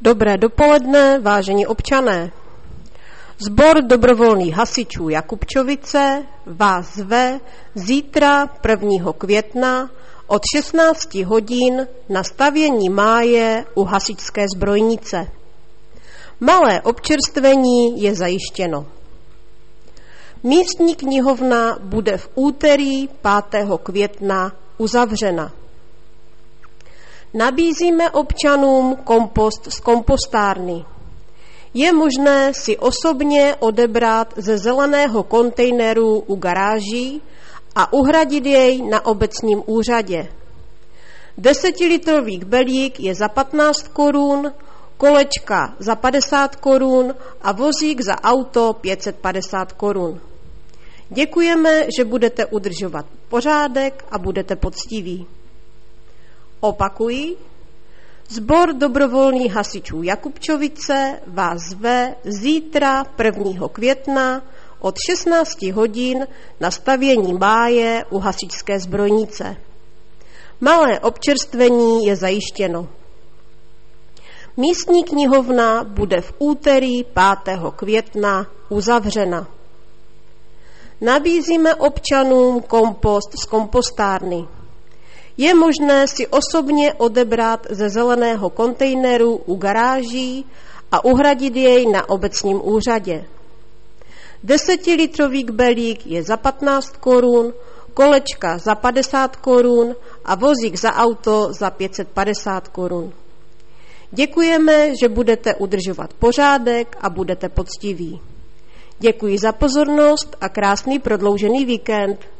Dobré dopoledne, vážení občané. Sbor dobrovolných hasičů Jakubčovice vás zve zítra 1. května od 16 hodin na stavění máje u hasičské zbrojnice. Malé občerstvení je zajištěno. Místní knihovna bude v úterý 5. května uzavřena. Nabízíme občanům kompost z kompostárny. Je možné si osobně odebrat ze zeleného kontejneru u garáží a uhradit jej na obecním úřadě. 10litrový kbelík je za 15 korun, kolečka za 50 korun a vozík za auto 550 korun. Děkujeme, že budete udržovat pořádek a budete poctiví. Opakuji, Sbor dobrovolných hasičů Jakubčovice vás zve zítra 1. května od 16 hodin na stavění máje u hasičské zbrojnice. Malé občerstvení je zajištěno. Místní knihovna bude v úterý 5. května uzavřena. Nabízíme občanům kompost z kompostárny. Je možné si osobně odebrat ze zeleného kontejneru u garáží a uhradit jej na obecním úřadě. 10litrový kbelík je za 15 korun, kolečka za 50 korun a vozík za auto za 550 korun. Děkujeme, že budete udržovat pořádek a budete poctiví. Děkuji za pozornost a krásný prodloužený víkend.